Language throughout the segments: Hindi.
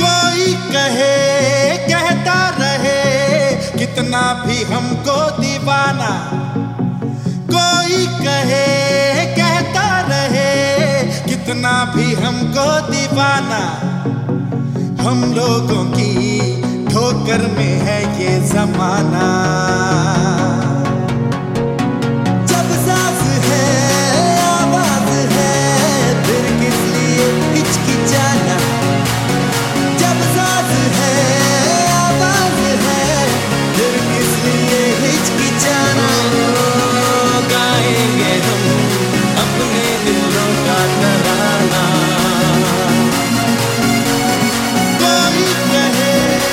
कोई कहे कहता रहे कितना भी हमको दीवाना, कोई कहे कहता रहे कितना भी हमको दीवाना। हम लोगों की ठोकर में है ये जमाना। जब सांस है आवाज है फिर किस लिए हिचकिचाना। जब सांस है आवाज है फिर किस लिए हिचकिचाना। गाएंगे हम अपने दिलों का तराना। कोई कहे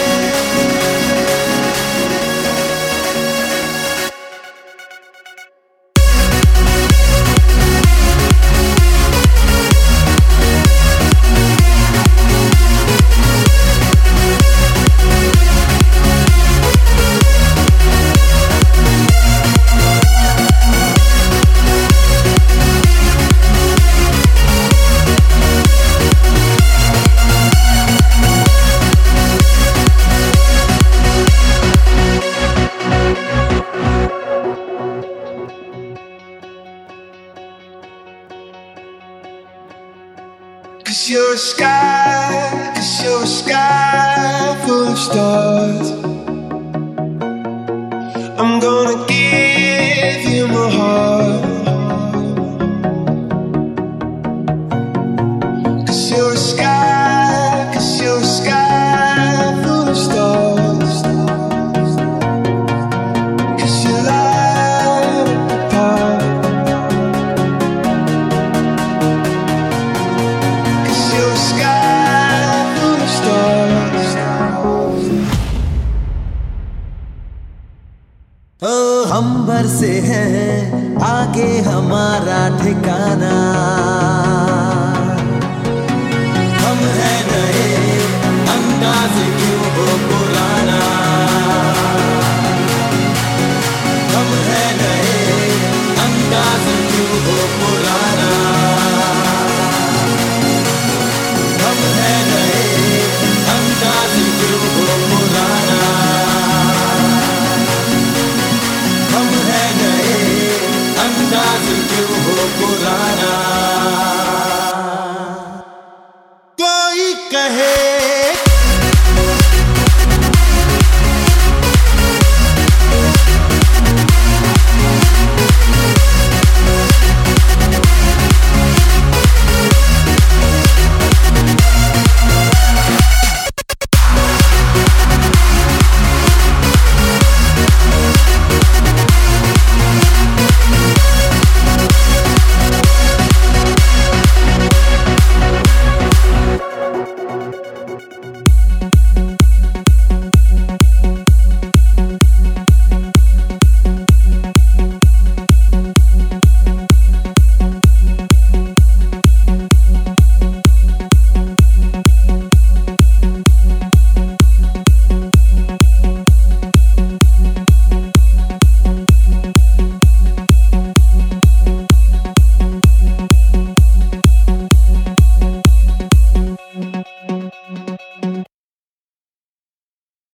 Cause you're a sky full of stars. I'm gonna give you my heart. Cause you're a sky full of stars. Cause you light up the path. ओ हम बरसे हैं आगे हमारा ठिकाना।